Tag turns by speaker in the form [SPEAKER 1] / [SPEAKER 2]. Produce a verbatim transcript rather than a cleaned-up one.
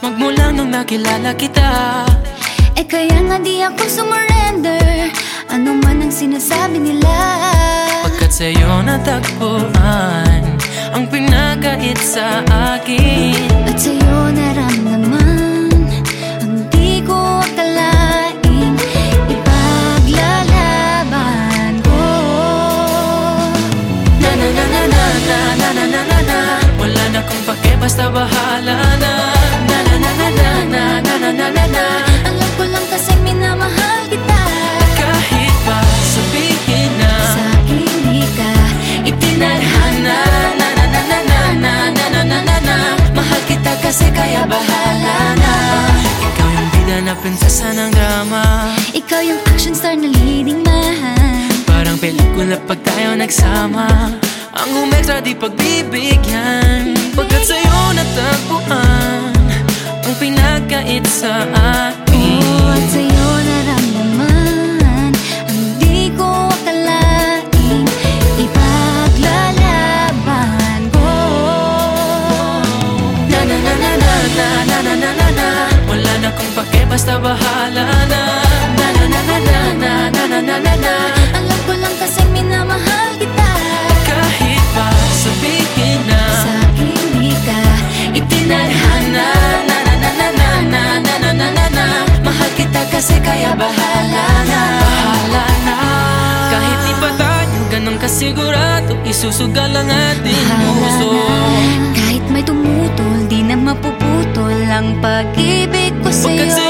[SPEAKER 1] magmula nung nakilala kita.
[SPEAKER 2] Eh kaya nga di ako sumurrender, ano man ang sinasabi nila.
[SPEAKER 1] Pagkat sa'yo natagpuan ang pinagkait sa akin,
[SPEAKER 2] at sa'yo naramdaman ang di ko akalaing ipaglalaban ko.
[SPEAKER 1] Na na na na na na na na na na na. Wala na kung pake, basta bahala na. Na na na na na na na na na na na.
[SPEAKER 2] Alam ko lang kasi minamahal kita.
[SPEAKER 1] Kahit pa sabihin na
[SPEAKER 2] sa akin di ka
[SPEAKER 1] itinadhana. Na na na na na na na na na na na. Mahal kita kasi kaya bahala na. Ikaw yung bida na prinsesa ng drama,
[SPEAKER 2] ikaw yung action star na leading man.
[SPEAKER 1] parang pelikula pag tayo nagsama. Ang umextra di pagbibigyan, pagkat sa'yo natagpuan ang pinagkait sa akin.
[SPEAKER 2] Oh, at sa'yo naramdaman ang di ko akalaing ipaglalaban ko.
[SPEAKER 1] Na na na na na na na na na na na. Wala na kung pake, basta bahala na. Na na na na na na na na na na na.
[SPEAKER 2] Alam ko lang kasi minamahal kita.
[SPEAKER 1] Kahit pa sabihin na
[SPEAKER 2] sa akin di ka
[SPEAKER 1] itinadhana. Na na na na na na na na na na na. Mahal kita kasi kaya bahala na. Bahala na. Kahit di pa tayo ganun kasigurado, isusugal ang ating puso.
[SPEAKER 2] Kahit may tumutol, di na mapuputol ang pag-ibig ko sa'yo.
[SPEAKER 1] Pagkat